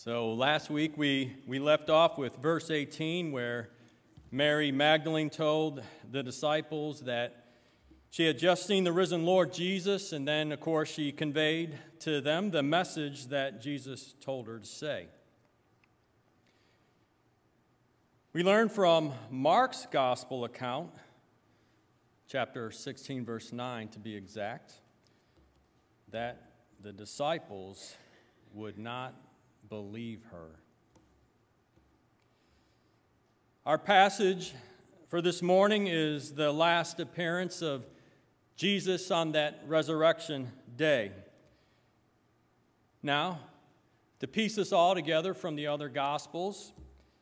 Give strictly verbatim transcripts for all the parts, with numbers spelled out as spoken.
So last week we, we left off with verse eighteen, where Mary Magdalene told the disciples that she had just seen the risen Lord Jesus, and then, of course, she conveyed to them the message that Jesus told her to say. We learn from Mark's gospel account, chapter sixteen, verse nine to be exact, that the disciples would not believe her. Our passage for this morning is the last appearance of Jesus on that resurrection day. Now, to piece this all together from the other Gospels,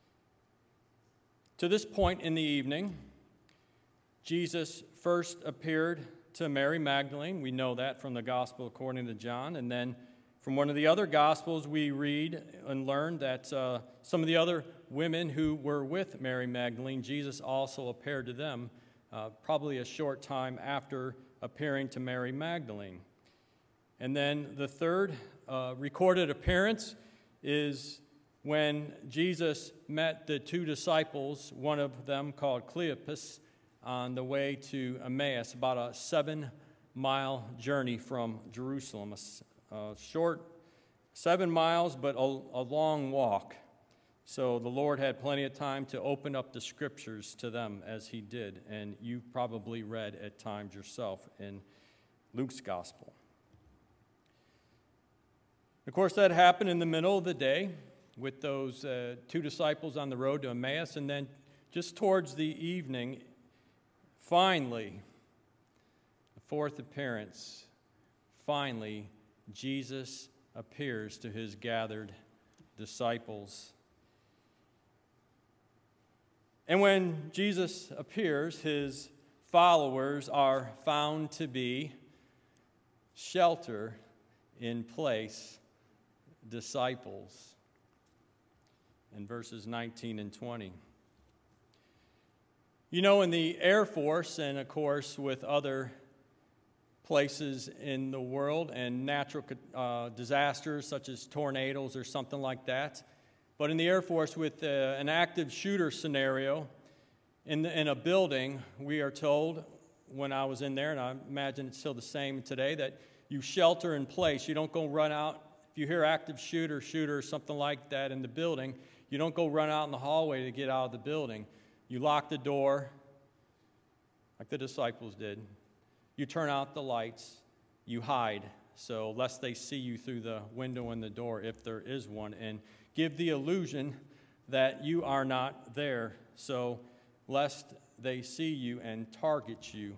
to this point in the evening, Jesus first appeared to Mary Magdalene. We know that from the Gospel according to John. And then from one of the other Gospels, we read and learn that uh, some of the other women who were with Mary Magdalene, Jesus also appeared to them uh, probably a short time after appearing to Mary Magdalene. And then the third uh, recorded appearance is when Jesus met the two disciples, one of them called Cleopas, on the way to Emmaus, about a seven-mile journey from Jerusalem. A, a short seven miles, but a, a long walk. So the Lord had plenty of time to open up the Scriptures to them as he did, and you probably read at times yourself in Luke's Gospel. Of course, that happened in the middle of the day with those uh, two disciples on the road to Emmaus, and then just towards the evening, finally, the fourth appearance, finally, Jesus appears to his gathered disciples. And when Jesus appears, his followers are found to be shelter-in-place disciples in verses nineteen and twenty. You know, in the Air Force, and of course with other places in the world and natural uh, disasters such as tornadoes or something like that, but in the Air Force with uh, an active shooter scenario in, the, in a building, we are told when I was in there, and I imagine it's still the same today, that you shelter in place. You don't go run out. If you hear active shooter, shooter, or something like that in the building, you don't go run out in the hallway to get out of the building. You lock the door, like the disciples did. You turn out the lights. You hide, so lest they see you through the window in the door, if there is one, and give the illusion that you are not there, so lest they see you and target you.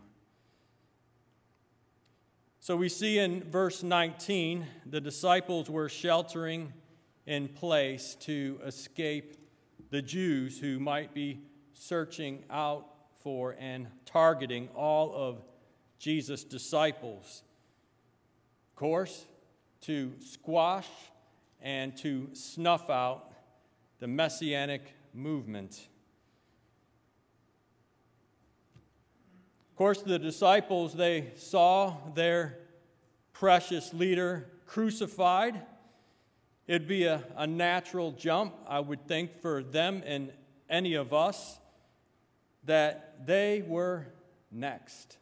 So we see in verse nineteen, the disciples were sheltering in place to escape the Jews who might be searching out for and targeting all of Jesus' disciples. Of course, to squash and to snuff out the Messianic movement. Of course, the disciples, they saw their precious leader crucified. It'd be a, a natural jump, I would think, for them and any of us, that they were next.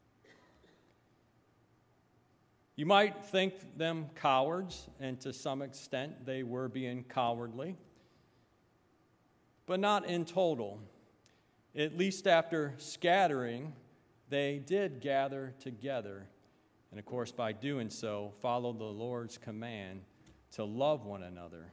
You might think them cowards, and to some extent they were being cowardly, but not in total. At least after scattering, they did gather together, and of course by doing so, follow the Lord's command to love one another.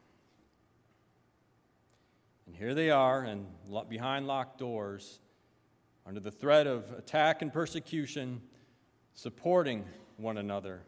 And here they are, and behind locked doors, under the threat of attack and persecution, supporting one another.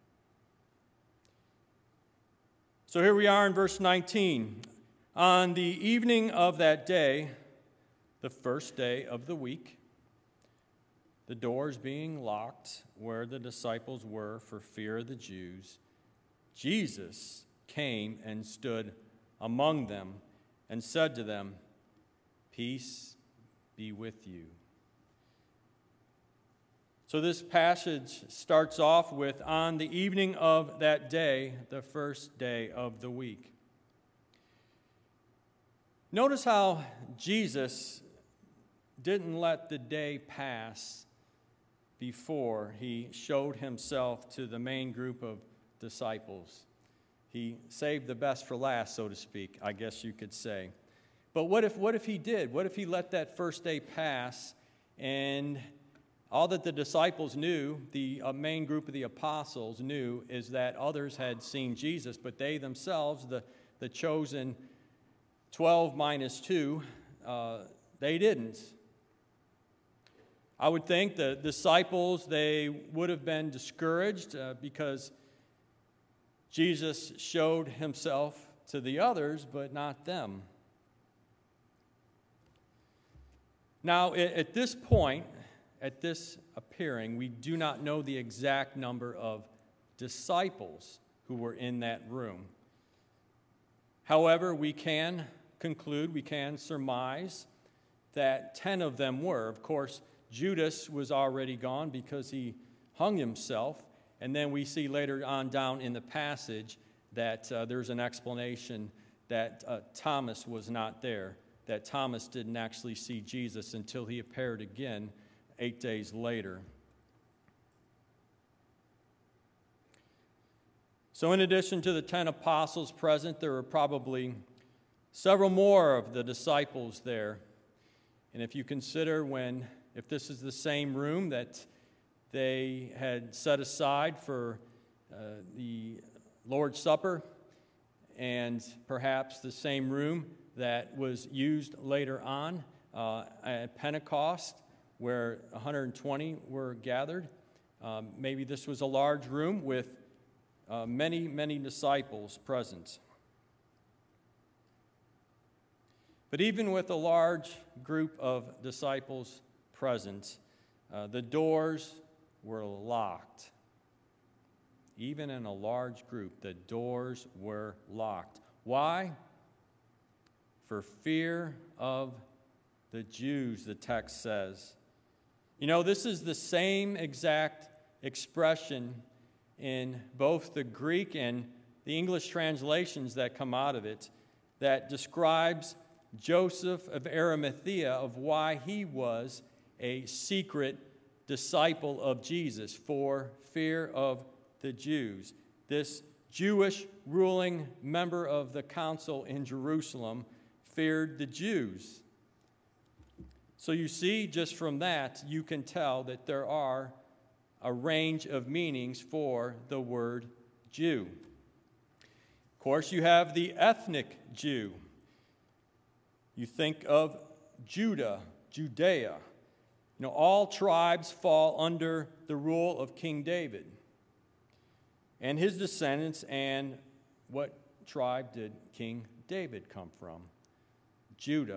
So here we are in verse nineteen. On the evening of that day, the first day of the week, the doors being locked where the disciples were for fear of the Jews, Jesus came and stood among them and said to them, "Peace be with you." So this passage starts off with, on the evening of that day, the first day of the week. Notice how Jesus didn't let the day pass before he showed himself to the main group of disciples. He saved the best for last, so to speak, I guess you could say. But what if what if he did? What if he let that first day pass, and all that the disciples knew, the uh, main group of the apostles knew, is that others had seen Jesus, but they themselves, the, the chosen twelve minus two, uh, they didn't. I would think the disciples, they would have been discouraged uh, because Jesus showed himself to the others, but not them. Now, at this point, at this appearing, we do not know the exact number of disciples who were in that room. However, we can conclude, we can surmise that ten of them were. Of course, Judas was already gone because he hung himself. And then we see later on down in the passage that uh, there's an explanation that uh, Thomas was not there, that Thomas didn't actually see Jesus until he appeared again eight days later. So in addition to the ten apostles present, there were probably several more of the disciples there. And if you consider when, if this is the same room that they had set aside for uh, the Lord's Supper, and perhaps the same room that was used later on uh, at Pentecost, where one hundred twenty were gathered. Um, maybe this was a large room with uh, many, many disciples present. But even with a large group of disciples present, uh, the doors were locked. Even in a large group, the doors were locked. Why? For fear of the Jews, the text says. You know, this is the same exact expression in both the Greek and the English translations that come out of it that describes Joseph of Arimathea, of why he was a secret disciple of Jesus for fear of the Jews. This Jewish ruling member of the council in Jerusalem feared the Jews. So you see, just from that, you can tell that there are a range of meanings for the word Jew. Of course, you have the ethnic Jew. You think of Judah, Judea. You know, all tribes fall under the rule of King David and his descendants. And what tribe did King David come from? Judah.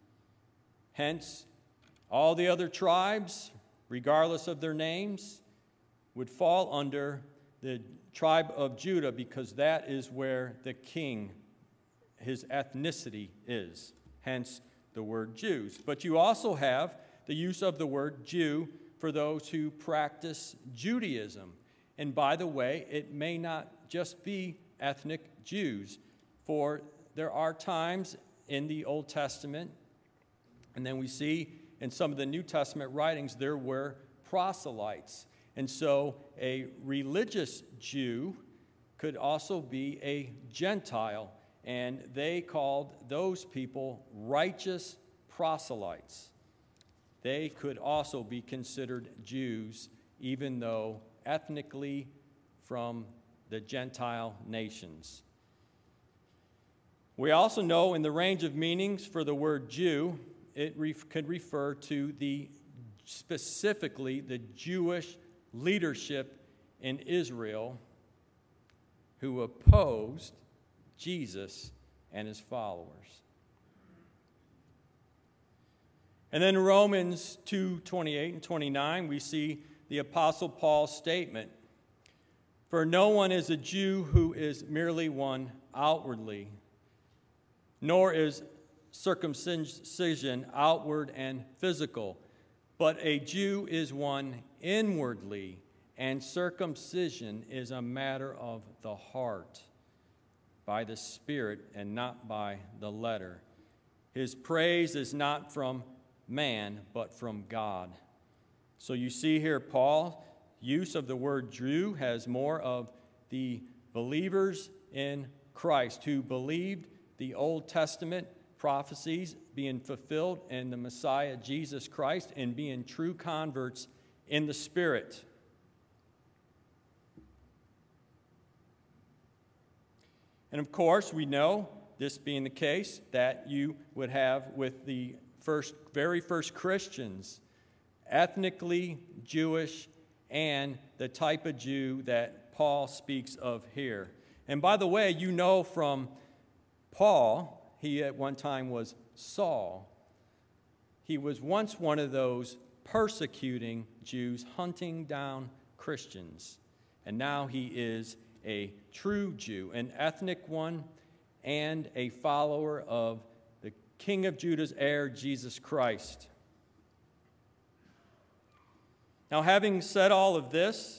Hence, all the other tribes, regardless of their names, would fall under the tribe of Judah, because that is where the king, his ethnicity is. Hence the word Jews. But you also have the use of the word Jew for those who practice Judaism. And by the way, it may not just be ethnic Jews, for there are times in the Old Testament, and then we see in some of the New Testament writings, there were proselytes. And so a religious Jew could also be a Gentile, and they called those people righteous proselytes. They could also be considered Jews, even though ethnically from the Gentile nations. We also know in the range of meanings for the word Jew, it ref- could refer to the specifically the Jewish leadership in Israel who opposed Jesus and his followers. And then Romans two twenty-eight and twenty-nine, we see the Apostle Paul's statement, "For no one is a Jew who is merely one outwardly, nor is circumcision outward and physical, but a Jew is one inwardly, and circumcision is a matter of the heart, by the Spirit and not by the letter." His praise is not from man, but from God. So you see here, Paul's use of the word Jew has more of the believers in Christ who believed the Old Testament prophecies being fulfilled in the Messiah, Jesus Christ, and being true converts in the Spirit. And of course, we know, this being the case, that you would have with the first, very first Christians, ethnically Jewish and the type of Jew that Paul speaks of here. And by the way, you know from Paul, he at one time was Saul. He was once one of those persecuting Jews, hunting down Christians. And now he is a true Jew, an ethnic one, and a follower of the King of Judah's heir, Jesus Christ. Now, having said all of this,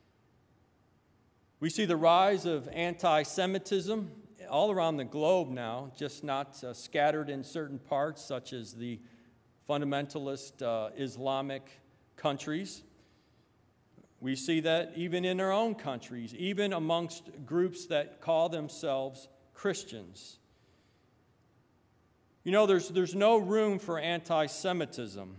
we see the rise of anti-Semitism all around the globe now, just not uh, scattered in certain parts, such as the fundamentalist uh, Islamic countries. We see that even in our own countries, even amongst groups that call themselves Christians. You know, there's, there's no room for anti-Semitism.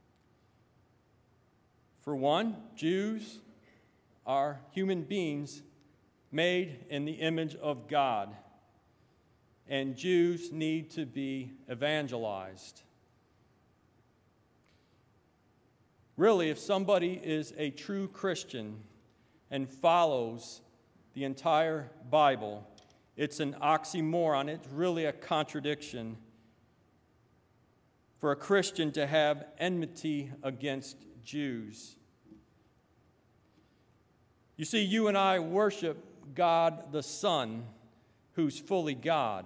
For one, Jews are human beings made in the image of God, and Jews need to be evangelized. Really, if somebody is a true Christian and follows the entire Bible, it's an oxymoron. It's really a contradiction for a Christian to have enmity against Jews. You see, you and I worship God the Son, who's fully God,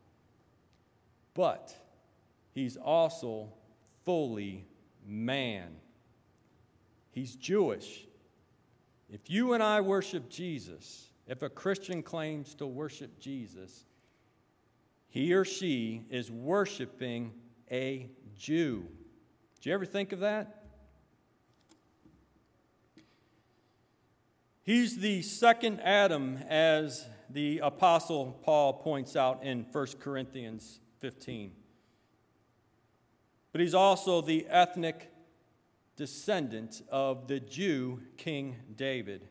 but he's also fully man. He's Jewish. If you and I worship Jesus, if a Christian claims to worship Jesus, he or she is worshiping a Jew. Did you ever think of that? He's the second Adam, as the Apostle Paul points out in First Corinthians fifteen. But he's also the ethnic descendant of the Jew King David.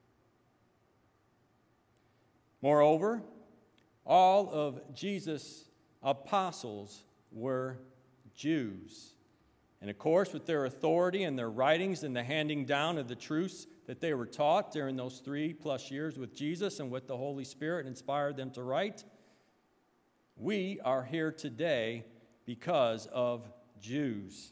Moreover, all of Jesus' apostles were Jews. And of course, with their authority and their writings and the handing down of the truths that they were taught during those three plus years with Jesus and what the Holy Spirit inspired them to write, we are here today because of Jews.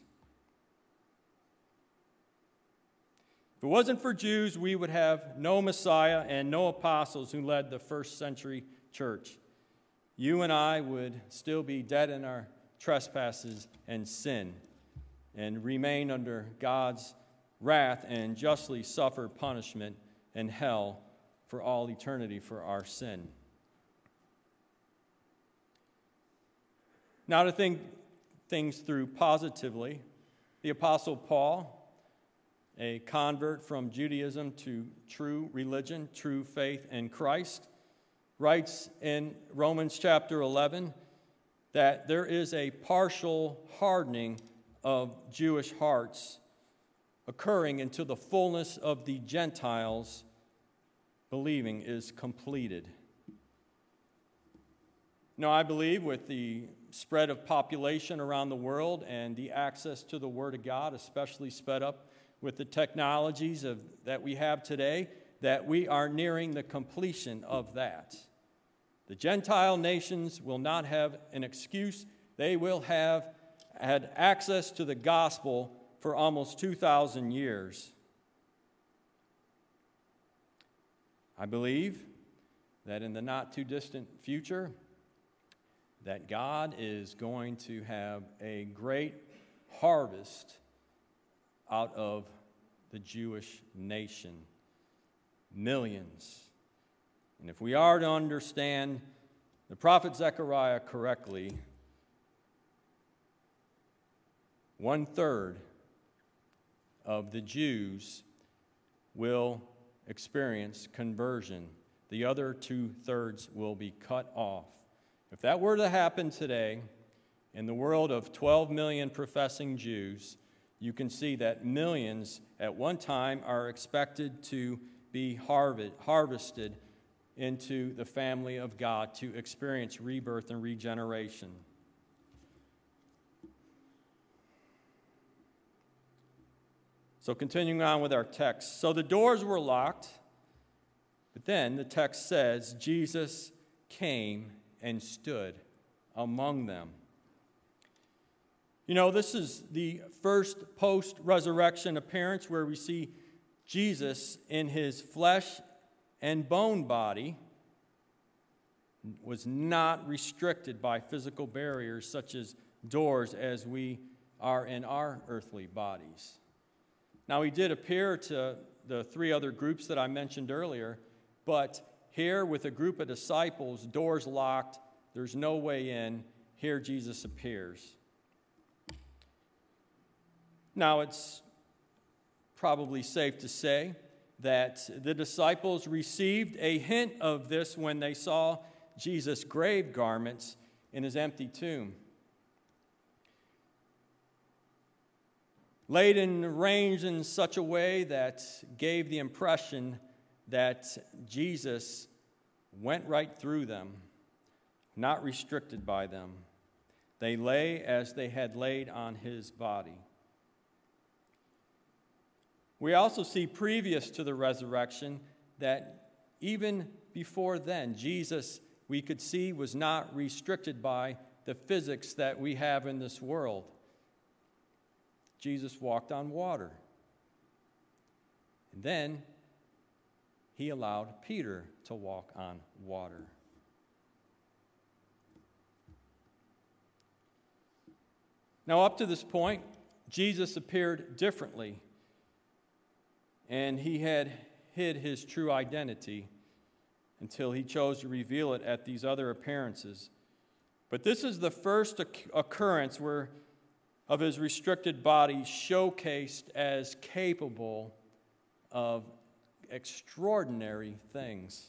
If it wasn't for Jews, we would have no Messiah and no apostles who led the first century church. You and I would still be dead in our trespasses and sin and remain under God's wrath and justly suffer punishment in hell for all eternity for our sin. Now, to think things through positively, the Apostle Paul, a convert from Judaism to true religion, true faith in Christ, writes in Romans chapter eleven that there is a partial hardening of Jewish hearts occurring until the fullness of the Gentiles believing is completed. Now, I believe with the spread of population around the world and the access to the Word of God, especially sped up with the technologies of, that we have today, that we are nearing the completion of that. The Gentile nations will not have an excuse. They will have had access to the gospel for almost two thousand years. I believe that in the not-too-distant future, that God is going to have a great harvest out of the Jewish nation. Millions. And if we are to understand the prophet Zechariah correctly, one-third of the Jews will experience conversion. The other two-thirds will be cut off. If that were to happen today, in the world of twelve million professing Jews, you can see that millions at one time are expected to be harvested into the family of God to experience rebirth and regeneration. So continuing on with our text. So the doors were locked, but then the text says Jesus came and stood among them. You know, this is the first post-resurrection appearance where we see Jesus in his flesh and bone body was not restricted by physical barriers such as doors as we are in our earthly bodies. Now, he did appear to the three other groups that I mentioned earlier, but here with a group of disciples, doors locked, there's no way in, here Jesus appears. Now, it's probably safe to say that the disciples received a hint of this when they saw Jesus' grave garments in his empty tomb. Laid and arranged in such a way that gave the impression that Jesus went right through them, not restricted by them. They lay as they had laid on his body. We also see previous to the resurrection that even before then, Jesus, we could see, was not restricted by the physics that we have in this world. Jesus walked on water. And then he allowed Peter to walk on water. Now, up to this point, Jesus appeared differently, and he had hid his true identity until he chose to reveal it at these other appearances. But this is the first occurrence where of his restricted body showcased as capable of extraordinary things.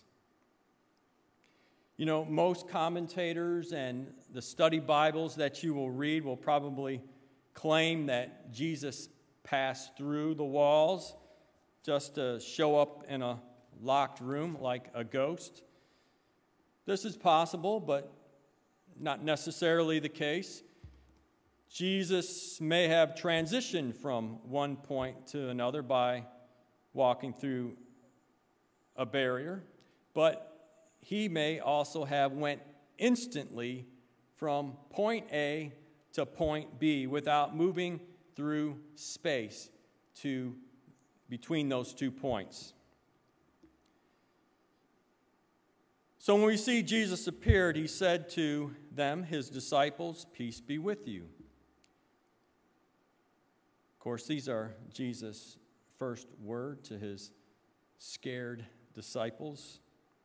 You know, most commentators and the study Bibles that you will read will probably claim that Jesus passed through the walls just to show up in a locked room like a ghost. This is possible, but not necessarily the case. Jesus may have transitioned from one point to another by walking through a barrier, but he may also have went instantly from point A to point B without moving through space to between those two points. So when we see Jesus appeared, he said to them, his disciples, "Peace be with you." Of course, these are Jesus' first word to his scared disciples.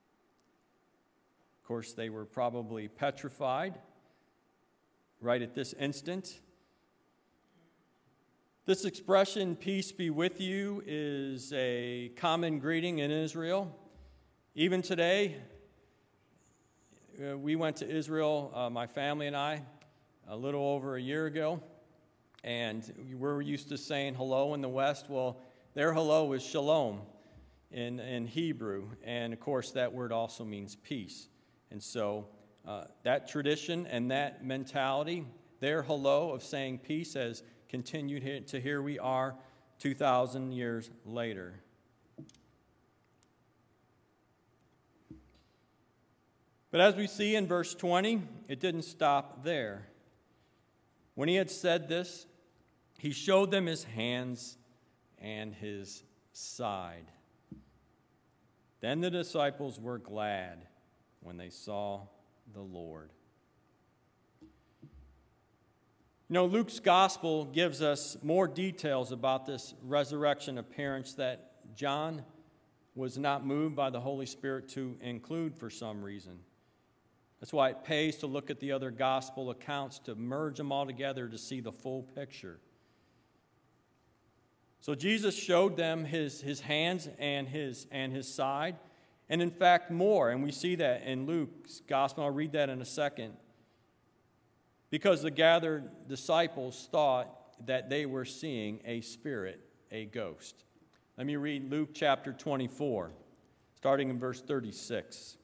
Of course, they were probably petrified right at this instant. This expression, "peace be with you," is a common greeting in Israel. Even today, uh, we went to Israel, uh, my family and I, a little over a year ago. And we're used to saying hello in the West. Well, their hello is shalom in, in Hebrew. And, of course, that word also means peace. And so uh, that tradition and that mentality, their hello of saying peace, has continued here to here we are two thousand years later. But as we see in verse twenty, it didn't stop there. When he had said this, he showed them his hands and his side. Then the disciples were glad when they saw the Lord. You know, Luke's gospel gives us more details about this resurrection appearance that John was not moved by the Holy Spirit to include for some reason. That's why it pays to look at the other gospel accounts to merge them all together to see the full picture. So Jesus showed them his, his hands and his, and his side, and in fact more. And we see that in Luke's gospel. I'll read that in a second. Because the gathered disciples thought that they were seeing a spirit, a ghost. Let me read Luke chapter twenty-four, starting in verse thirty-six.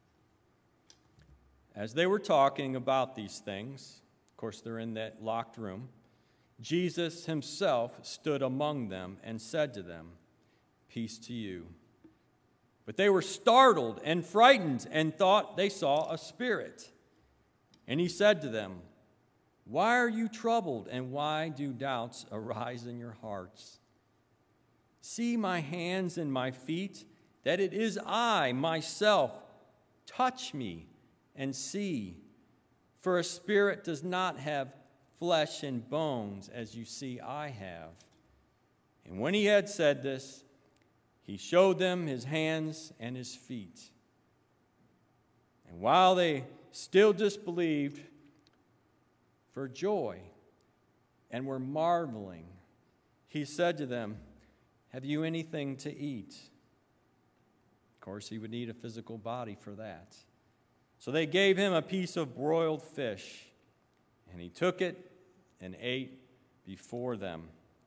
As they were talking about these things, of course they're in that locked room, Jesus himself stood among them and said to them, "Peace to you." But they were startled and frightened and thought they saw a spirit. And he said to them, "Why are you troubled, and why do doubts arise in your hearts? See my hands and my feet, that it is I myself. Touch me and see. For a spirit does not have flesh and bones, as you see I have." And when he had said this, he showed them his hands and his feet. And while they still disbelieved for joy and were marveling, he said to them, "Have you anything to eat?" Of course, he would need a physical body for that. So they gave him a piece of broiled fish, and he took it and ate before them.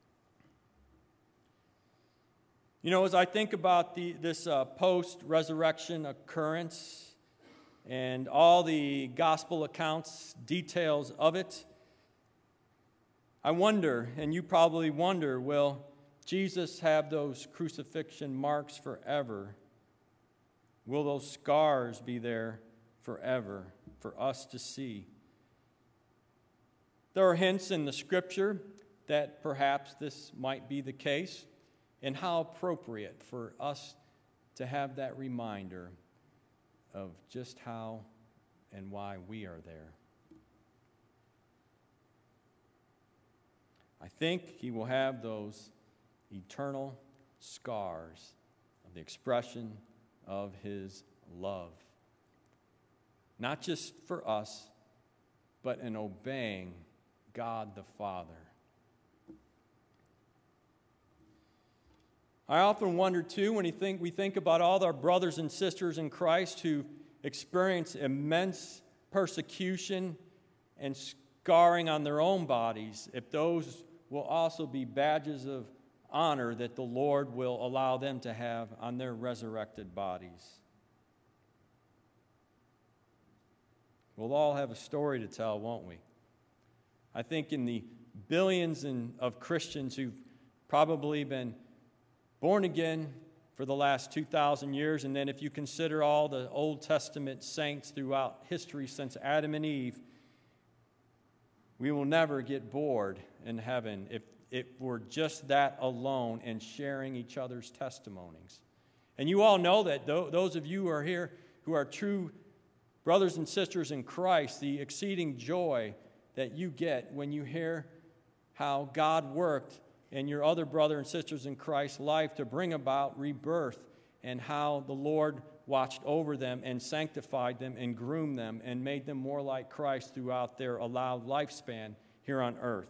You know, as I think about the, this uh, post-resurrection occurrence and all the gospel accounts, details of it, I wonder, and you probably wonder, will Jesus have those crucifixion marks forever? Will those scars be there forever for us to see? There are hints in the Scripture that perhaps this might be the case, and how appropriate for us to have that reminder of just how and why we are there. I think he will have those eternal scars of the expression of his love. Not just for us, but in obeying God the Father. I often wonder, too, when we think, we think about all our brothers and sisters in Christ who experience immense persecution and scarring on their own bodies, if those will also be badges of honor that the Lord will allow them to have on their resurrected bodies. We'll all have a story to tell, won't we? I think in the billions in, of Christians who've probably been born again for the last two thousand years, and then if you consider all the Old Testament saints throughout history since Adam and Eve, we will never get bored in heaven if it were just that alone and sharing each other's testimonies. And you all know that, those of you who are here who are true brothers and sisters in Christ, the exceeding joy that you get when you hear how God worked in your other brother and sisters in Christ's life to bring about rebirth, and how the Lord watched over them and sanctified them and groomed them and made them more like Christ throughout their allowed lifespan here on earth.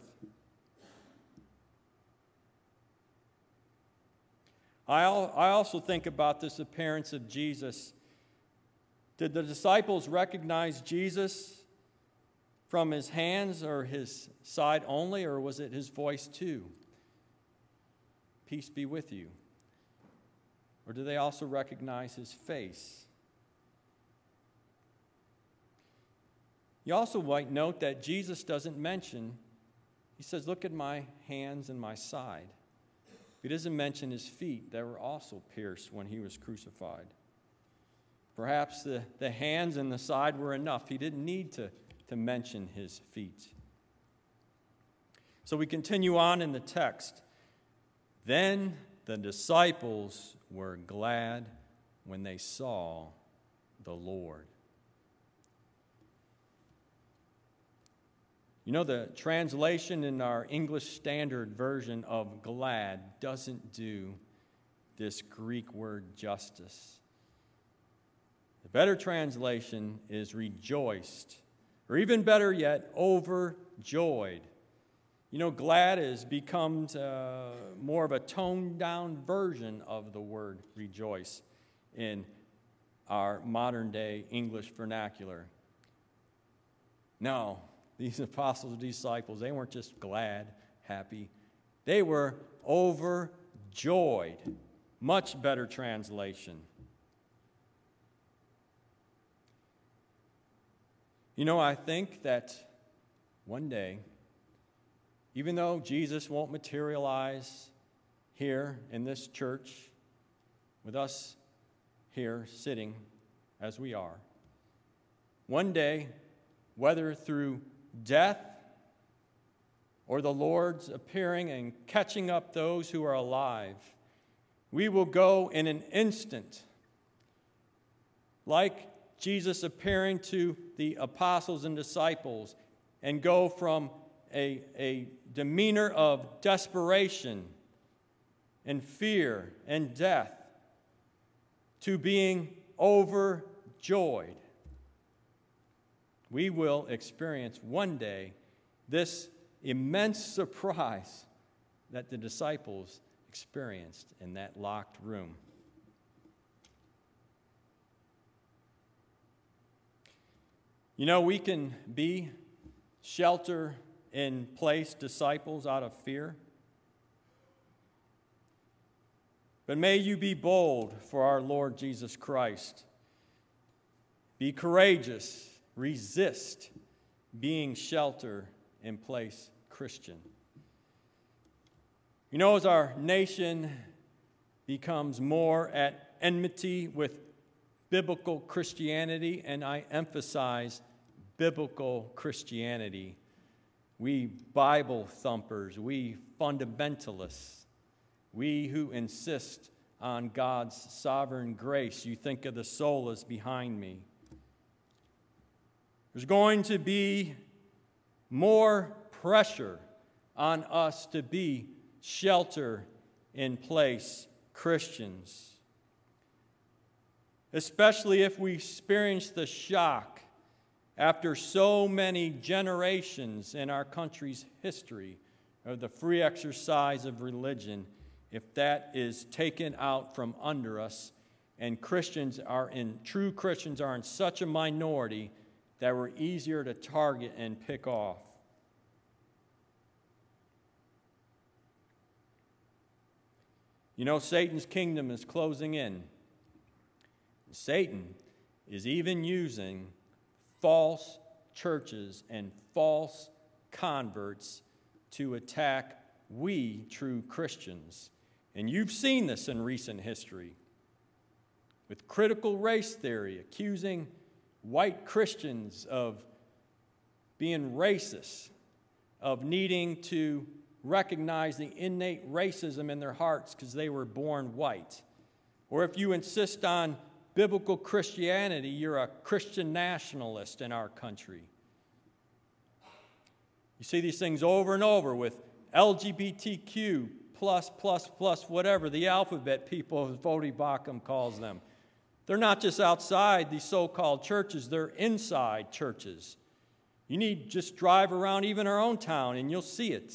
I also think about this appearance of Jesus. Did the disciples recognize Jesus from his hands or his side only, or was it his voice too? Peace be with you. Or do they also recognize his face? You also might note that Jesus doesn't mention, he says, "Look at my hands and my side." He doesn't mention his feet that were also pierced when he was crucified. Perhaps the, the hands and the side were enough. He didn't need to, to mention his feet. So we continue on in the text. Then the disciples were glad when they saw the Lord. You know, the translation in our English Standard Version of glad doesn't do this Greek word justice. The better translation is rejoiced, or even better yet, overjoyed. You know, glad is becomes uh, more of a toned-down version of the word rejoice in our modern-day English vernacular. No, these apostles and disciples, they weren't just glad, happy. They were overjoyed. Much better translation. You know, I think that one day, even though Jesus won't materialize here in this church, with us here sitting as we are, one day, whether through death or the Lord's appearing and catching up those who are alive, we will go in an instant, like Jesus appearing to the apostles and disciples, and go from a, a demeanor of desperation and fear and death to being overjoyed. We will experience one day this immense surprise that the disciples experienced in that locked room. You know, we can be shelter in place disciples out of fear. But may you be bold for our Lord Jesus Christ. Be courageous. Resist being shelter in place Christian. You know, as our nation becomes more at enmity with biblical Christianity, and I emphasize biblical Christianity, we Bible thumpers, we fundamentalists, we who insist on God's sovereign grace, you think of the solas behind me. There's going to be more pressure on us to be shelter in place Christians, especially if we experience the shock after so many generations in our country's history of the free exercise of religion, if that is taken out from under us and Christians are in, true Christians are in such a minority that we're easier to target and pick off. You know, Satan's kingdom is closing in. Satan is even using false churches and false converts to attack we true Christians. And you've seen this in recent history with critical race theory, accusing white Christians of being racist, of needing to recognize the innate racism in their hearts because they were born white. Or if you insist on biblical Christianity, you're a Christian nationalist in our country. You see these things over and over with L G B T Q plus, plus, plus, whatever, the alphabet people, as Voddie Baucham calls them. They're not just outside these so-called churches, they're inside churches. You need to just drive around even our own town and you'll see it.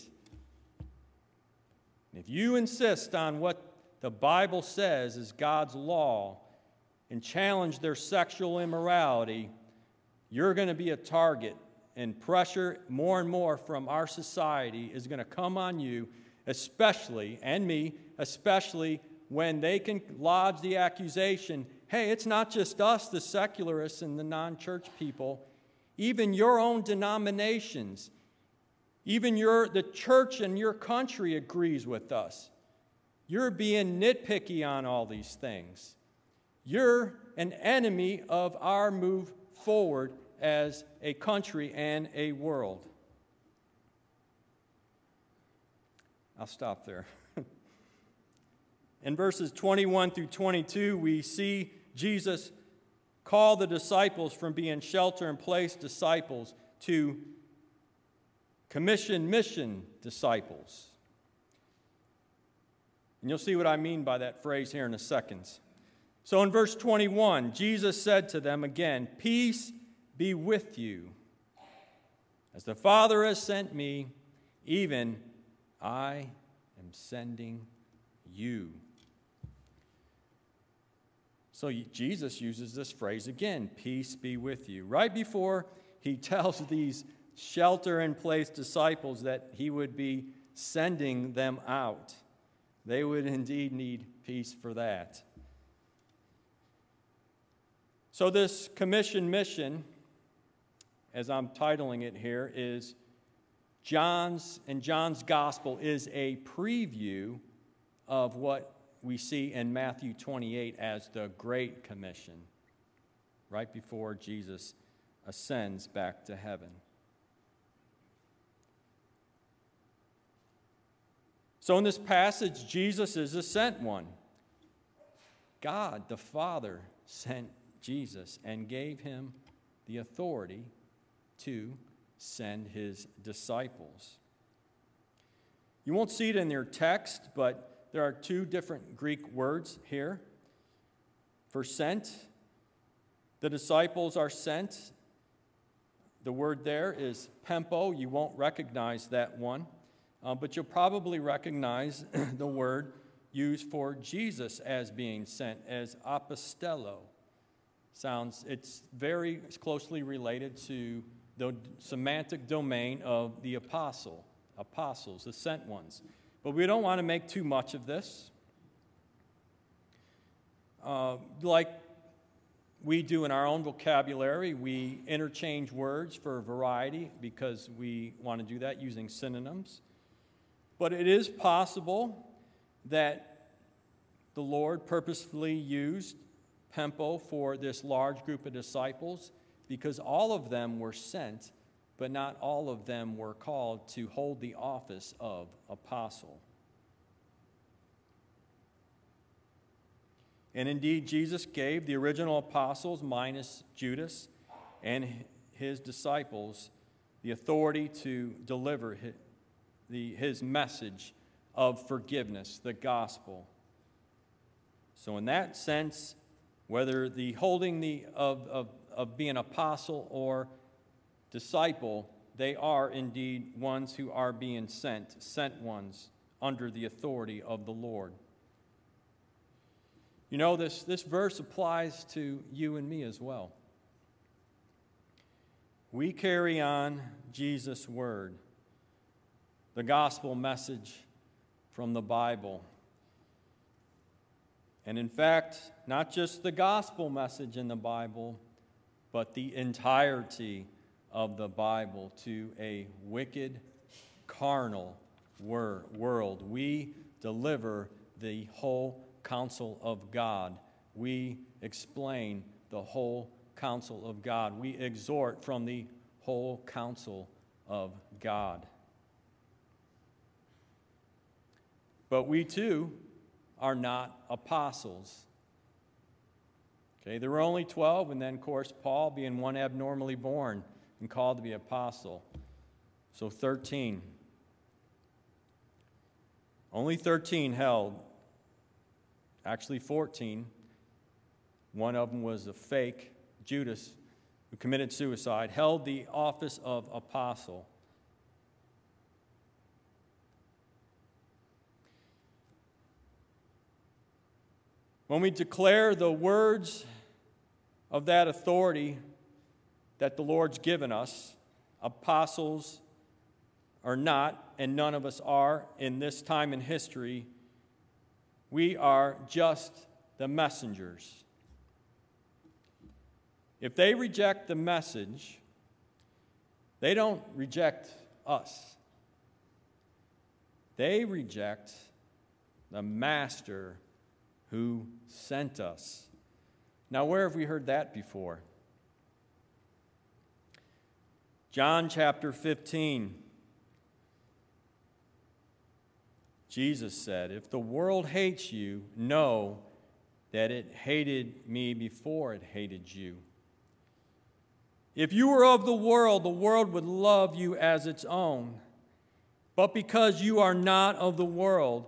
If you insist on what the Bible says is God's law and challenge their sexual immorality, you're going to be a target, and pressure more and more from our society is going to come on you, especially, and me, especially when they can lodge the accusation, hey, it's not just us, the secularists and the non-church people, even your own denominations, even your the church in your country agrees with us. You're being nitpicky on all these things. You're an enemy of our move forward as a country and a world. I'll stop there. In verses twenty-one through twenty-two, we see Jesus call the disciples from being shelter-in-place disciples to commission mission disciples. And you'll see what I mean by that phrase here in a second. So in verse twenty-one, Jesus said to them again, "Peace be with you. As the Father has sent me, even I am sending you. So Jesus uses this phrase again, peace be with you, right before he tells these shelter-in-place disciples that he would be sending them out. They would indeed need peace for that. So this commission mission, as I'm titling it here, is John's, and John's gospel is a preview of what we see in Matthew twenty-eight as the Great Commission, right before Jesus ascends back to heaven. So in this passage, Jesus is the sent one. God, the Father, sent Jesus and gave him the authority to send his disciples. You won't see it in your text, but there are two different Greek words here. For sent, the disciples are sent. The word there is pempo. You won't recognize that one, uh, but you'll probably recognize the word used for Jesus as being sent as apostello. Sounds, it's very closely related to the semantic domain of the apostle, apostles, the sent ones. But we don't want to make too much of this. Uh, like we do in our own vocabulary, we interchange words for variety because we want to do that using synonyms. But it is possible that the Lord purposefully used pempo for this large group of disciples because all of them were sent, but not all of them were called to hold the office of apostle. And indeed, Jesus gave the original apostles, minus Judas, and his disciples the authority to deliver his, the, his message of forgiveness, the gospel. So in that sense, whether the holding the of, of, of being apostle or disciple, they are indeed ones who are being sent, sent ones under the authority of the Lord. You know, this, this verse applies to you and me as well. We carry on Jesus' word, the gospel message from the Bible. And in fact, not just the gospel message in the Bible, but the entirety of the Bible to a wicked, carnal wor- world. We deliver the whole counsel of God. We explain the whole counsel of God. We exhort from the whole counsel of God. But we too are not apostles. Okay, there were only twelve, and then, of course, Paul, being one abnormally born and called to be apostle. So thirteen. Only thirteen held. Actually fourteen. One of them was a fake, Judas, who committed suicide, held the office of apostle. When we declare the words of that authority that the Lord's given us, apostles are not, and none of us are in this time in history, we are just the messengers. If they reject the message, they don't reject us. They reject the master who sent us. Now, where have we heard that before? John chapter fifteen. Jesus said, "If the world hates you, know that it hated me before it hated you. If you were of the world, the world would love you as its own. But because you are not of the world,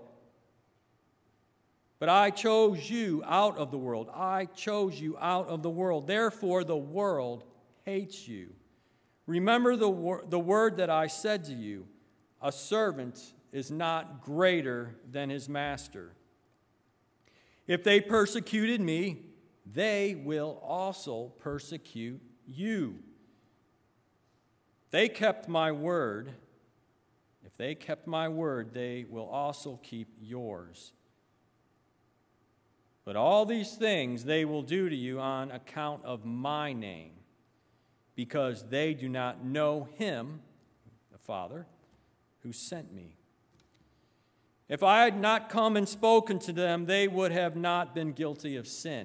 but I chose you out of the world. I chose you out of the world. Therefore, the world hates you. Remember the, wor- the word that I said to you. a servant is not greater than his master. If they persecuted me, they will also persecute you. They kept my word. If they kept my word, they will also keep yours. But all these things they will do to you on account of my name, because they do not know him, the Father, who sent me. If I had not come and spoken to them, they would have not been guilty of sin.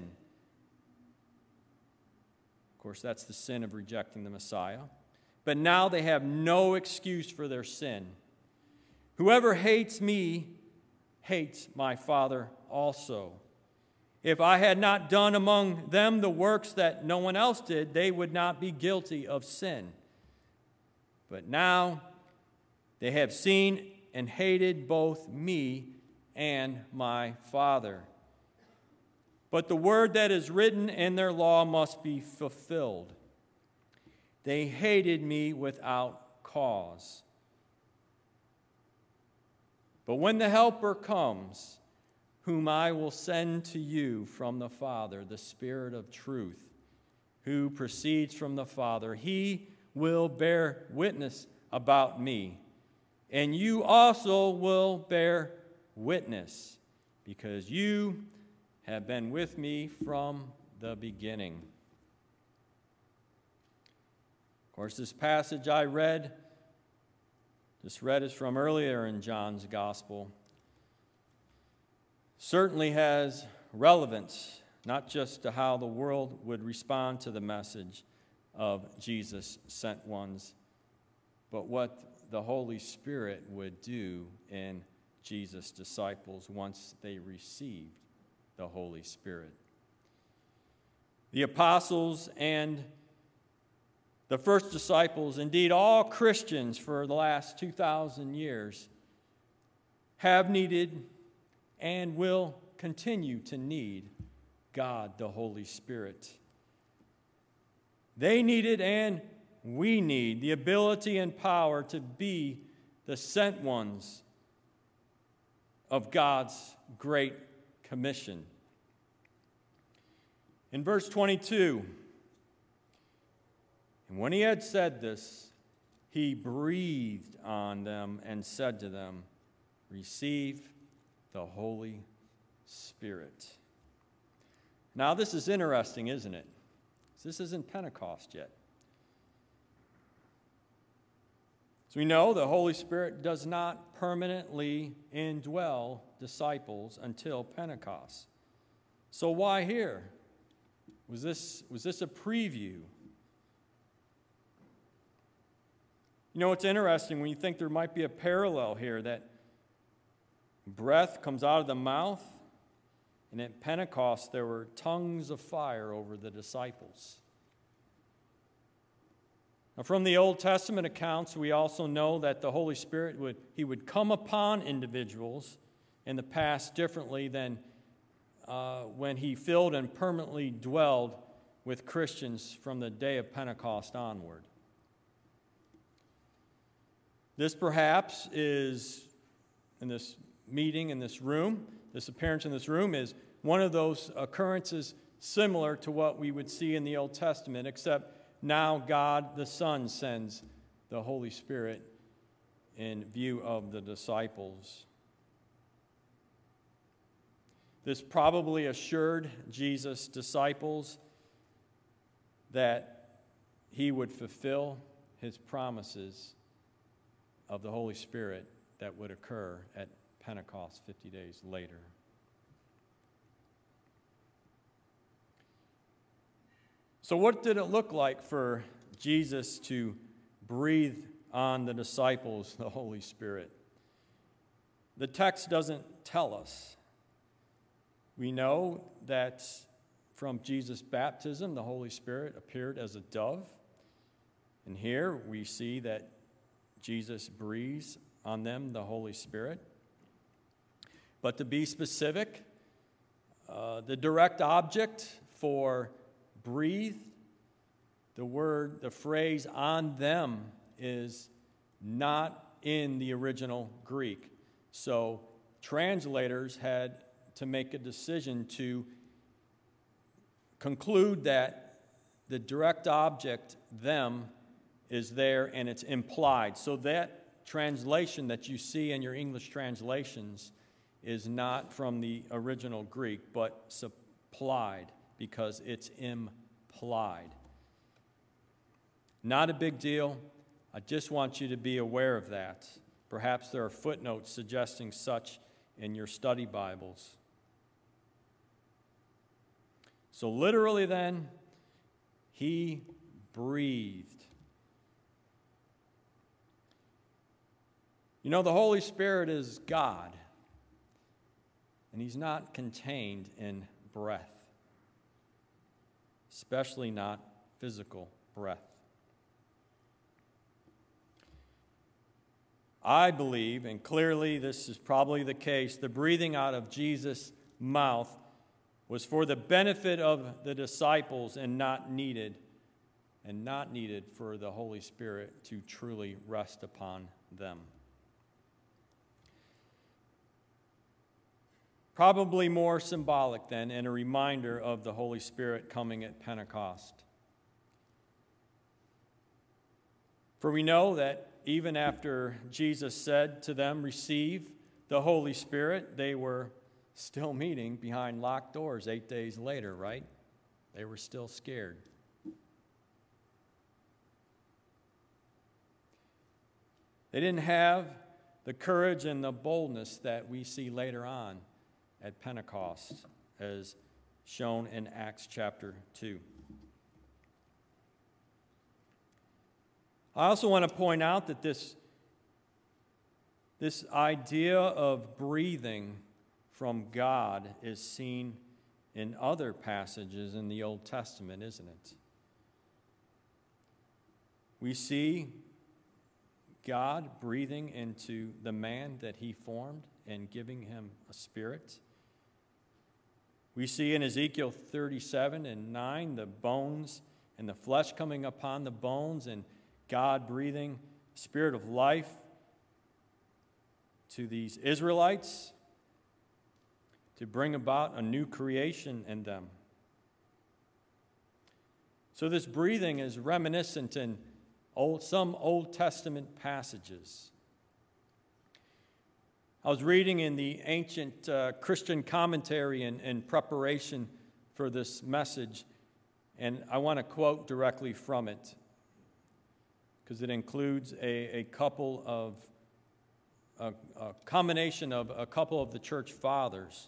Of course, that's the sin of rejecting the Messiah. But now they have no excuse for their sin. Whoever hates me hates my Father also. If I had not done among them the works that no one else did, they would not be guilty of sin. But now they have seen and hated both me and my Father. But the word that is written in their law must be fulfilled. They hated me without cause. But when the Helper comes, whom I will send to you from the Father, the Spirit of truth, who proceeds from the Father, he will bear witness about me. And you also will bear witness, because you have been with me from the beginning. Of course, this passage I read, this read is from earlier in John's Gospel, certainly has relevance, not just to how the world would respond to the message of Jesus sent ones, but what the Holy Spirit would do in Jesus' disciples once they received the Holy Spirit. The apostles and the first disciples, indeed all Christians for the last two thousand years, have needed and will continue to need God, the Holy Spirit. They needed and we need the ability and power to be the sent ones of God's great commission. In verse twenty-two, and when he had said this, he breathed on them and said to them, receive the Holy Spirit. Now this is interesting, isn't it? This isn't Pentecost yet. So we know the Holy Spirit does not permanently indwell disciples until Pentecost. So why here? Was this, was this a preview? You know, it's interesting when you think there might be a parallel here, that breath comes out of the mouth, and at Pentecost there were tongues of fire over the disciples. Now, from the Old Testament accounts, we also know that the Holy Spirit would he would come upon individuals in the past differently than uh, when he filled and permanently dwelled with Christians from the day of Pentecost onward. This perhaps is, in this meeting in this room, this appearance in this room is one of those occurrences similar to what we would see in the Old Testament, except now God the Son sends the Holy Spirit in view of the disciples. This probably assured Jesus' disciples that he would fulfill his promises of the Holy Spirit that would occur at Pentecost fifty days later. So what did it look like for Jesus to breathe on the disciples the Holy Spirit? The text doesn't tell us. We know that from Jesus' baptism, the Holy Spirit appeared as a dove. And here we see that Jesus breathes on them the Holy Spirit. But to be specific, uh, the direct object for breathe, the word, the phrase on them is not in the original Greek. So translators had to make a decision to conclude that the direct object, them, is there and it's implied. So that translation that you see in your English translations is not from the original Greek, but supplied because it's implied. Not a big deal. I just want you to be aware of that. Perhaps there are footnotes suggesting such in your study Bibles. So literally then, he breathed. You know, the Holy Spirit is God, and he's not contained in breath, especially not physical breath. I believe, and clearly this is probably the case, the breathing out of Jesus' mouth was for the benefit of the disciples and not needed, and not needed for the Holy Spirit to truly rest upon them. Probably more symbolic then, and a reminder of the Holy Spirit coming at Pentecost. For we know that even after Jesus said to them, "Receive the Holy Spirit," they were still meeting behind locked doors eight days later, right? They were still scared. They didn't have the courage and the boldness that we see later on at Pentecost, as shown in Acts chapter two. I also want to point out that this, this idea of breathing from God is seen in other passages in the Old Testament, isn't it? We see God breathing into the man that he formed and giving him a spirit. We see in Ezekiel thirty-seven and nine the bones and the flesh coming upon the bones and God breathing spirit of life to these Israelites to bring about a new creation in them. So this breathing is reminiscent in old, some Old Testament passages. I was reading in the ancient uh, Christian commentary in, in preparation for this message, and I want to quote directly from it because it includes a, a couple of, a, a combination of a couple of the church fathers.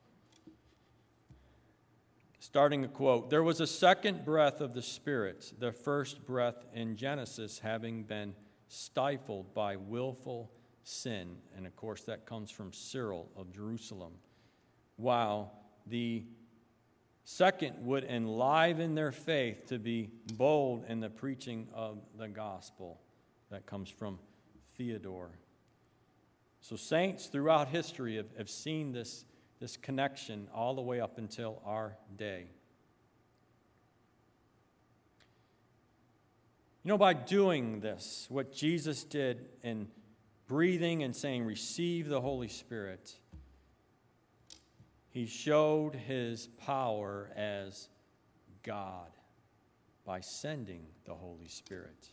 Starting a quote, "There was a second breath of the Spirit, the first breath in Genesis having been stifled by willful sin." And of course that comes from Cyril of Jerusalem. While the second would enliven their faith to be bold in the preaching of the gospel. That comes from Theodore. So saints throughout history have, have seen this, this connection all the way up until our day. You know, by doing this, what Jesus did in breathing and saying, "Receive the Holy Spirit," he showed his power as God by sending the Holy Spirit.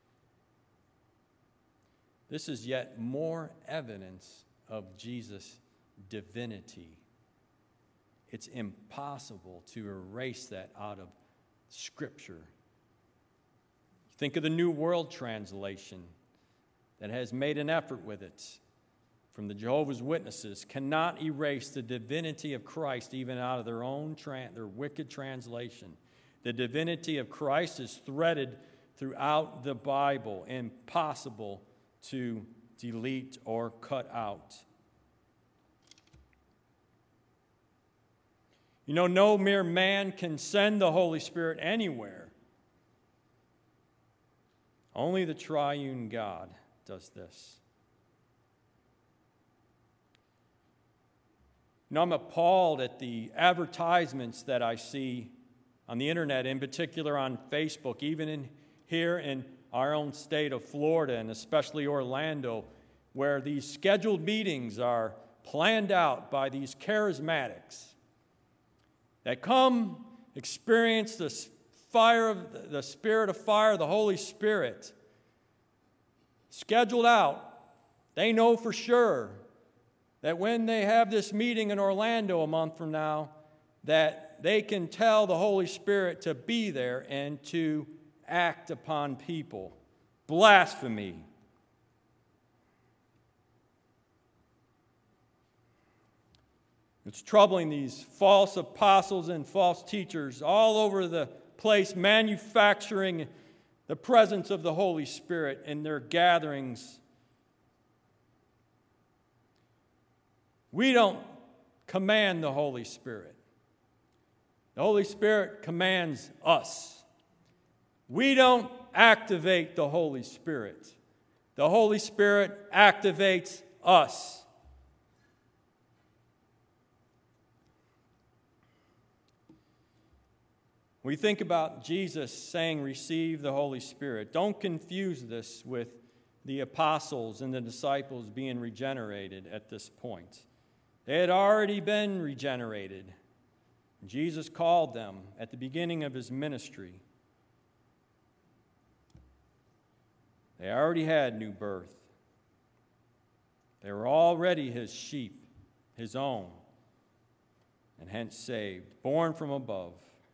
This is yet more evidence of Jesus' divinity. It's impossible to erase that out of Scripture. Think of the New World Translation that has made an effort with it. From the Jehovah's Witnesses, cannot erase the divinity of Christ even out of their own, tra- their wicked translation. The divinity of Christ is threaded throughout the Bible, impossible to delete or cut out. You know, no mere man can send the Holy Spirit anywhere. Only the triune God does this. You know, I'm appalled at the advertisements that I see on the internet, in particular on Facebook, even in here in our own state of Florida, and especially Orlando, where these scheduled meetings are planned out by these charismatics that come experience the fire of the Spirit of fire, the Holy Spirit, scheduled out. They know for sure that when they have this meeting in Orlando a month from now, that they can tell the Holy Spirit to be there and to act upon people. Blasphemy. It's troubling, these false apostles and false teachers all over the place manufacturing the presence of the Holy Spirit in their gatherings. We don't command the Holy Spirit. The Holy Spirit commands us. We don't activate the Holy Spirit. The Holy Spirit activates us. We think about Jesus saying, receive the Holy Spirit. Don't confuse this with the apostles and the disciples being regenerated at this point. They had already been regenerated. Jesus called them at the beginning of his ministry. They already had new birth. They were already his sheep, his own, and hence saved, born from above.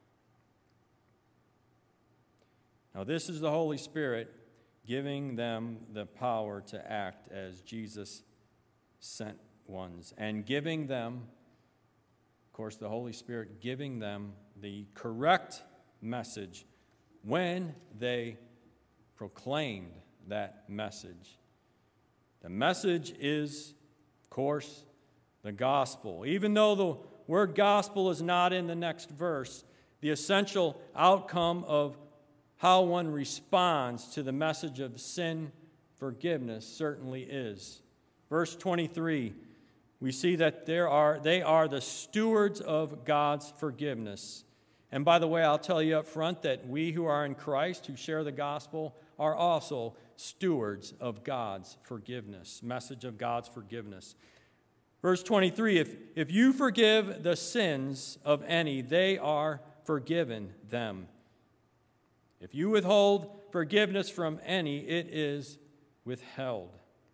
Now, this is the Holy Spirit giving them the power to act as Jesus sent ones, and giving them, of course, the Holy Spirit giving them the correct message when they proclaimed that message. The message is, of course, the gospel. Even though the word gospel is not in the next verse, the essential outcome of how one responds to the message of sin forgiveness certainly is. Verse twenty-three, we see that there are they are the stewards of God's forgiveness. And by the way, I'll tell you up front that we who are in Christ, who share the gospel, are also stewards of God's forgiveness, message of God's forgiveness. Verse twenty-three, if, if you forgive the sins of any, they are forgiven them. If you withhold forgiveness from any, it is withheld.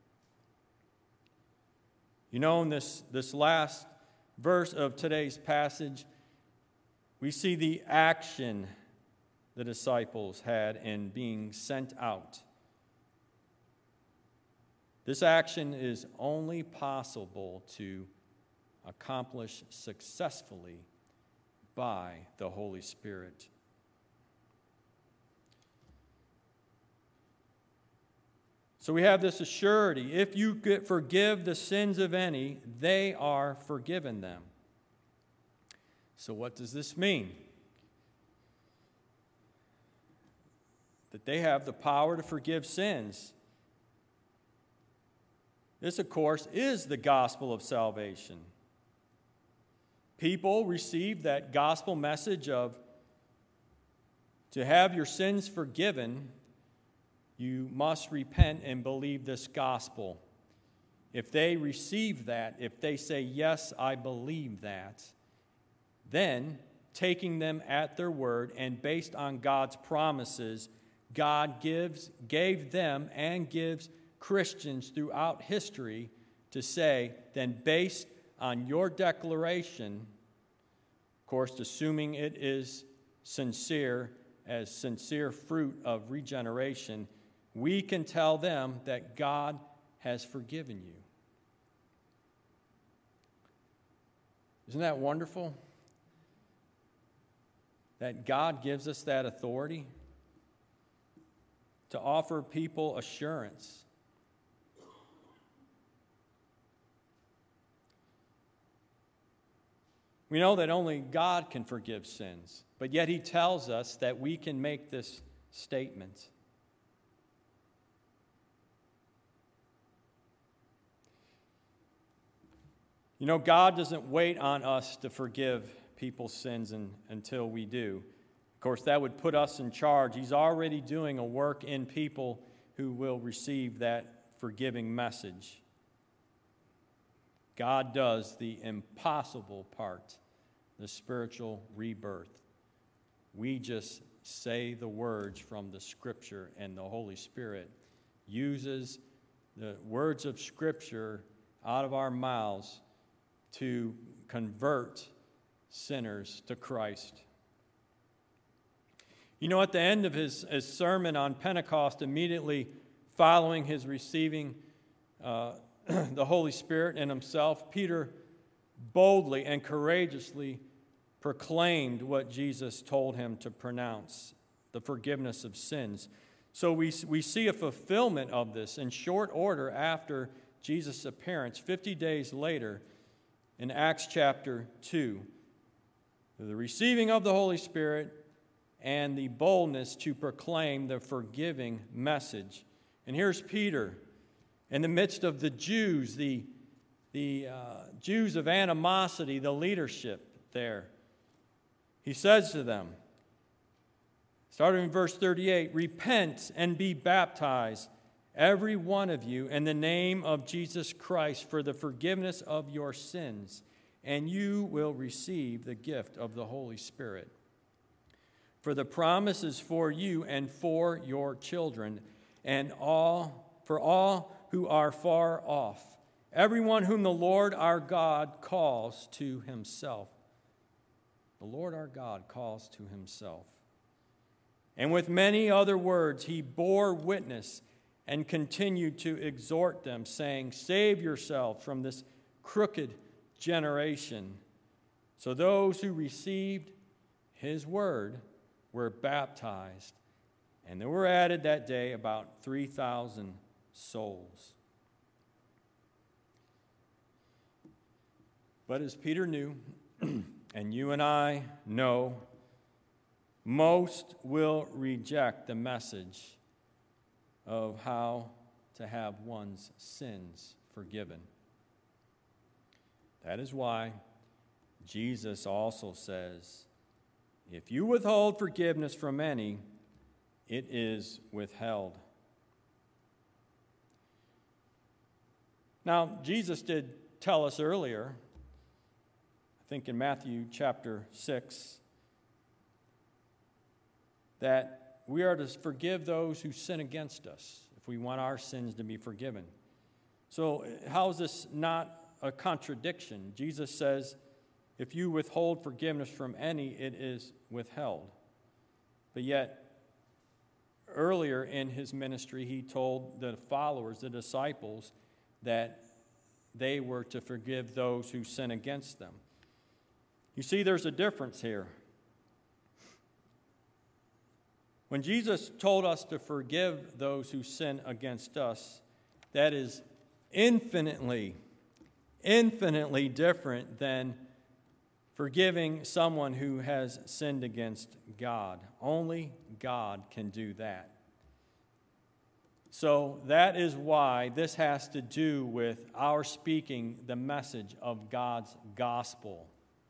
You know, in this, this last verse of today's passage, we see the action the disciples had in being sent out. This action is only possible to accomplish successfully by the Holy Spirit. So we have this assurity. If you forgive the sins of any, they are forgiven them. So what does this mean? That they have the power to forgive sins. This, of course, is the gospel of salvation. People receive that gospel message of to have your sins forgiven, you must repent and believe this gospel. If they receive that, if they say, yes, I believe that, then taking them at their word and based on God's promises, God gives, gave them and gives Christians throughout history to say, then based on your declaration, of course, assuming it is sincere, as sincere fruit of regeneration, we can tell them that God has forgiven you. Isn't that wonderful? That God gives us that authority to offer people assurance. We know that only God can forgive sins, but yet He tells us that we can make this statement. You know, God doesn't wait on us to forgive people's sins and, until we do. course, that would put us in charge. He's already doing a work in people who will receive that forgiving message. God does the impossible part, the spiritual rebirth. We just say the words from the Scripture, and the Holy Spirit uses the words of Scripture out of our mouths to convert sinners to Christ. You know, at the end of his, his sermon on Pentecost, immediately following his receiving uh, the Holy Spirit in himself, Peter boldly and courageously proclaimed what Jesus told him to pronounce, the forgiveness of sins. So we, we see a fulfillment of this in short order after Jesus' appearance, fifty days later, in Acts chapter two. The receiving of the Holy Spirit and the boldness to proclaim the forgiving message. And here's Peter in the midst of the Jews, the, the uh, Jews of animosity, the leadership there. He says to them, starting in verse thirty-eight, "Repent and be baptized, every one of you, in the name of Jesus Christ for the forgiveness of your sins, and you will receive the gift of the Holy Spirit. For the promise is for you and for your children, and all for all who are far off, everyone whom the Lord our God calls to himself." The Lord our God calls to himself. And with many other words he bore witness and continued to exhort them, saying, "Save yourselves from this crooked generation." So those who received his word were baptized, and there were added that day about three thousand souls. But as Peter knew, and you and I know, most will reject the message of how to have one's sins forgiven. That is why Jesus also says, "If you withhold forgiveness from any, it is withheld." Now, Jesus did tell us earlier, I think in Matthew chapter six, that we are to forgive those who sin against us if we want our sins to be forgiven. So how is this not a contradiction? Jesus says, if you withhold forgiveness from any, it is withheld. But yet, earlier in his ministry, he told the followers, the disciples, that they were to forgive those who sin against them. You see, there's a difference here. When Jesus told us to forgive those who sin against us, that is infinitely, infinitely different than forgiving someone who has sinned against God. Only God can do that. So that is why this has to do with our speaking the message of God's gospel.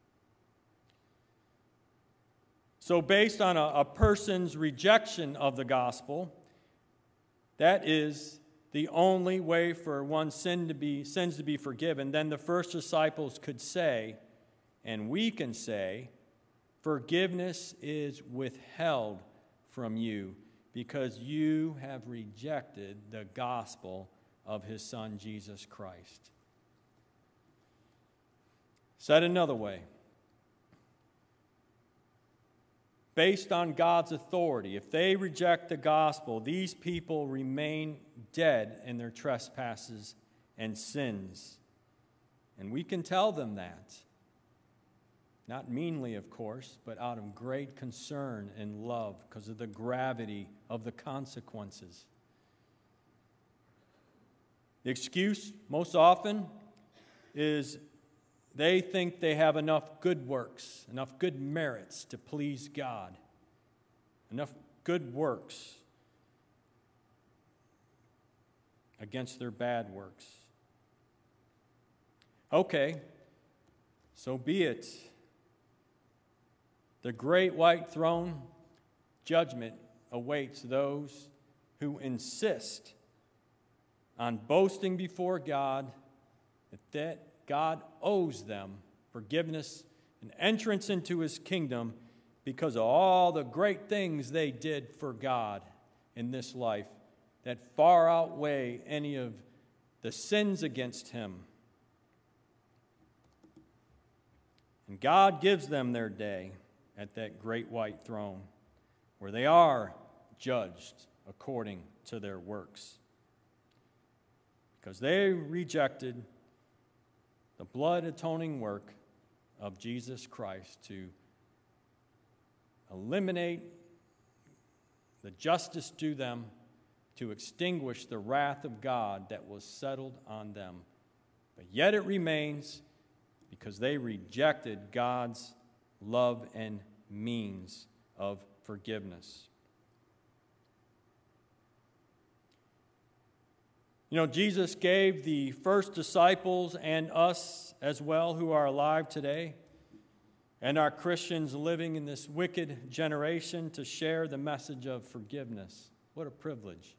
So based on a, a person's rejection of the gospel, that is the only way for one's sin to be, sins to be forgiven, then the first disciples could say, and we can say, forgiveness is withheld from you because you have rejected the gospel of his Son, Jesus Christ. Said another way, based on God's authority, if they reject the gospel, these people remain dead in their trespasses and sins. And we can tell them that. Not meanly, of course, but out of great concern and love because of the gravity of the consequences. The excuse, most often, is they think they have enough good works, enough good merits to please God, enough good works against their bad works. Okay, so be it. The great white throne judgment awaits those who insist on boasting before God that, that God owes them forgiveness and entrance into his kingdom because of all the great things they did for God in this life that far outweigh any of the sins against him. And God gives them their day at that great white throne where they are judged according to their works. Because they rejected the blood-atoning work of Jesus Christ to eliminate the justice due them, to extinguish the wrath of God that was settled on them. But yet it remains because they rejected God's love and means of forgiveness. You know, Jesus gave the first disciples and us as well who are alive today and are Christians living in this wicked generation to share the message of forgiveness. What a privilege.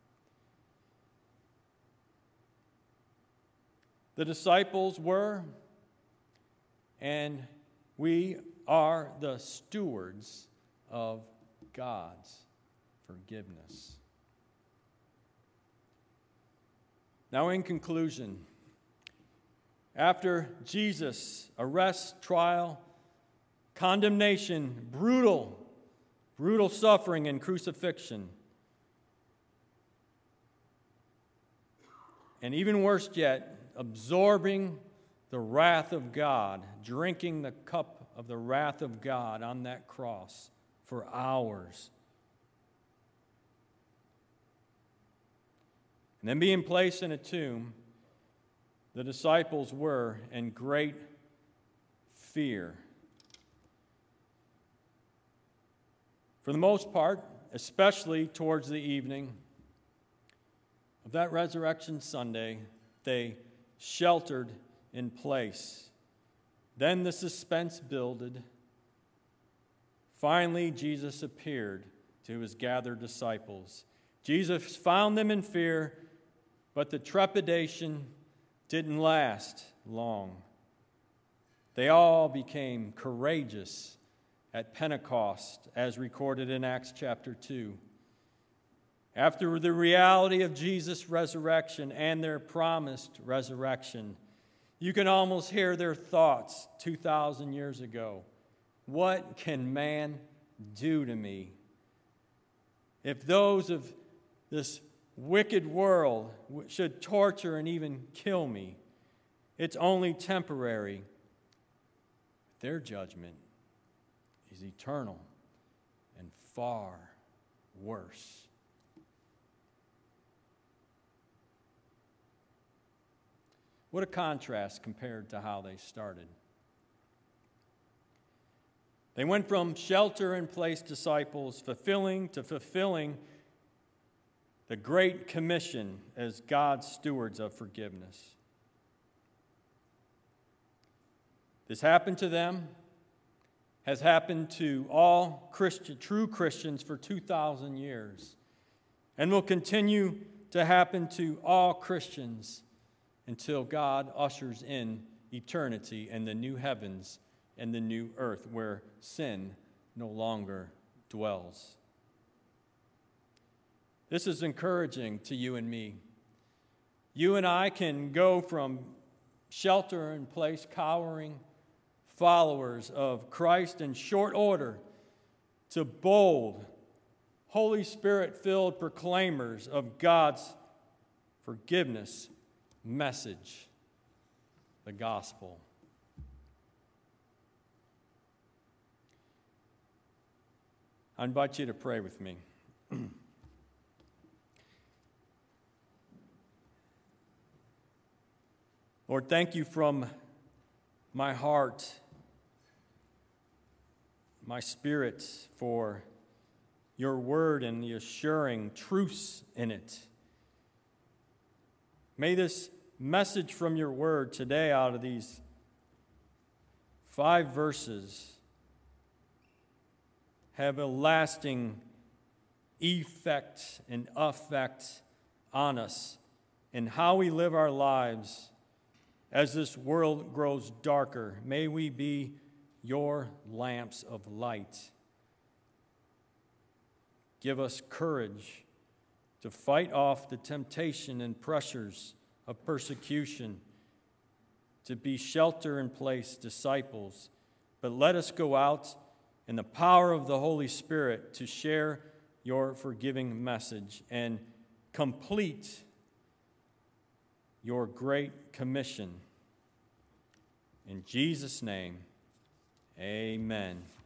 The disciples were, and we are the stewards of God's forgiveness. Now, in conclusion, after Jesus' arrest, trial, condemnation, brutal, brutal suffering, and crucifixion, and even worse yet, absorbing the wrath of God, drinking the cup of the wrath of God on that cross for hours. And then being placed in a tomb, the disciples were in great fear. For the most part, especially towards the evening of that Resurrection Sunday, they sheltered in place. Then the suspense builded. Finally, Jesus appeared to his gathered disciples. Jesus found them in fear, but the trepidation didn't last long. They all became courageous at Pentecost, as recorded in Acts chapter two. After the reality of Jesus' resurrection and their promised resurrection, you can almost hear their thoughts two thousand years ago. What can man do to me? If those of this wicked world should torture and even kill me, it's only temporary. Their judgment is eternal and far worse. What a contrast compared to how they started. They went from shelter-in-place disciples, fulfilling to fulfilling the Great Commission as God's stewards of forgiveness. This happened to them, has happened to all Christian, true Christians for two thousand years, and will continue to happen to all Christians until God ushers in eternity and the new heavens and the new earth where sin no longer dwells. This is encouraging to you and me. You and I can go from shelter-in-place, cowering followers of Christ in short order to bold, Holy Spirit-filled proclaimers of God's forgiveness message, the gospel. I invite you to pray with me. Lord, thank you from my heart, my spirit, for your word and the assuring truths in it. May this message from your word today, out of these five verses, have a lasting effect and effect on us and how we live our lives as this world grows darker. May we be your lamps of light. Give us courage to fight off the temptation and pressures of persecution, to be shelter-in-place disciples. But let us go out in the power of the Holy Spirit to share your forgiving message and complete your great commission. In Jesus' name, amen.